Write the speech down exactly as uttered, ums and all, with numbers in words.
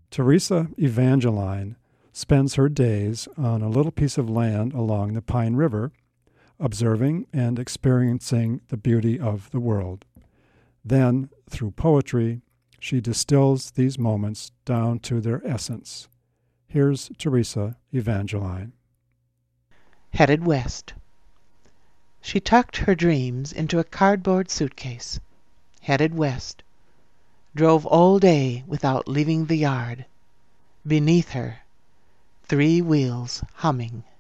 Teresa Evangeline spends her days on a little piece of land along the Pine River, observing and experiencing the beauty of the world. Then, through poetry, she distills these moments down to their essence. Here's Teresa Evangeline. Headed West. She tucked her dreams into a cardboard suitcase, headed west, drove all day without leaving the yard. Beneath her, three wheels humming.